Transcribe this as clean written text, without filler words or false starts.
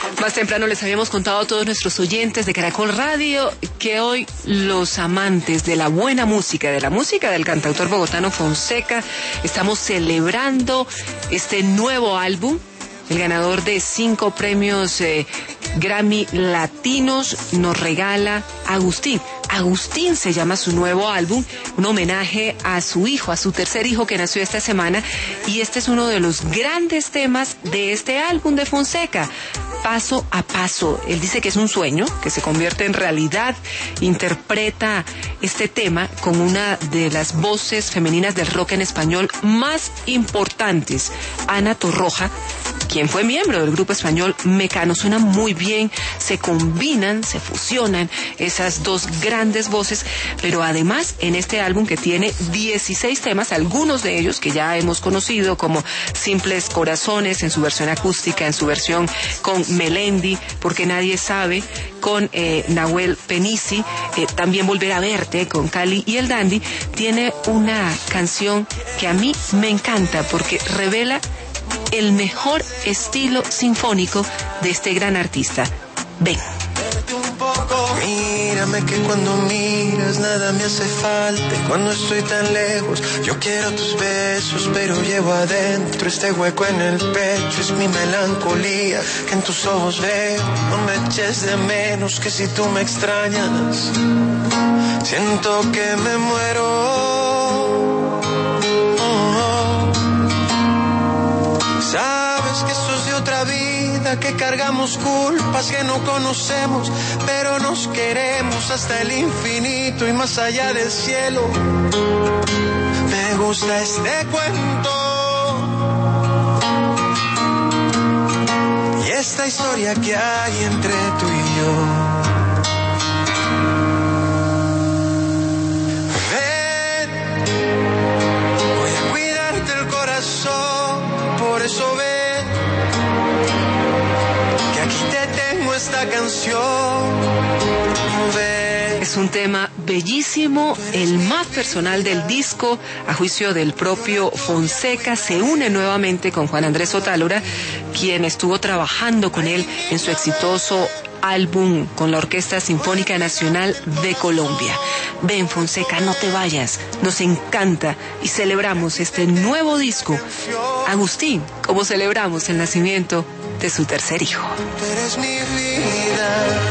Más temprano les habíamos contado a todos nuestros oyentes de Caracol Radio que hoy los amantes de la buena música, de la música del cantautor bogotano Fonseca, estamos celebrando este nuevo álbum. El ganador de 5 premios Grammy Latinos nos regala Agustín. Agustín se llama su nuevo álbum, un homenaje a su hijo, a su tercer hijo que nació esta semana, y este es uno de los grandes temas de este álbum de Fonseca, Paso a Paso. Él dice que es un sueño, que se convierte en realidad, interpreta este tema con una de las voces femeninas del rock en español más importantes, Ana Torroja, quien fue miembro del grupo español Mecano. Suena muy bien, se combinan, se fusionan esas dos grandes voces, pero además en este álbum que tiene 16 temas, algunos de ellos que ya hemos conocido como Simples Corazones en su versión acústica, en su versión con Melendi, Porque Nadie Sabe, con Nahuel Penisi, también Volver a Verte con Cali y el Dandy, tiene una canción que a mí me encanta porque revela el mejor estilo sinfónico de este gran artista. Ven. Mírame que cuando miras nada me hace falta. Cuando estoy tan lejos yo quiero tus besos, pero llevo adentro este hueco en el pecho. Es mi melancolía que en tus ojos veo. No me eches de menos, que si tú me extrañas siento que me muero. Sabes que sos de otra vida, que cargamos culpas que no conocemos, pero nos queremos hasta el infinito y más allá del cielo. Me gusta este cuento y esta historia que hay entre tú y yo. Ven, voy a cuidarte el corazón, por eso ven, que aquí te tengo esta canción. Ven. Es un tema bellísimo, el más personal del disco, a juicio del propio Fonseca. Se une nuevamente con Juan Andrés Otálora, quien estuvo trabajando con él en su exitoso álbum con la Orquesta Sinfónica Nacional de Colombia. Ven, Fonseca, no te vayas, nos encanta y celebramos este nuevo disco. Agustín, como celebramos el nacimiento de su tercer hijo. Eres mi vida.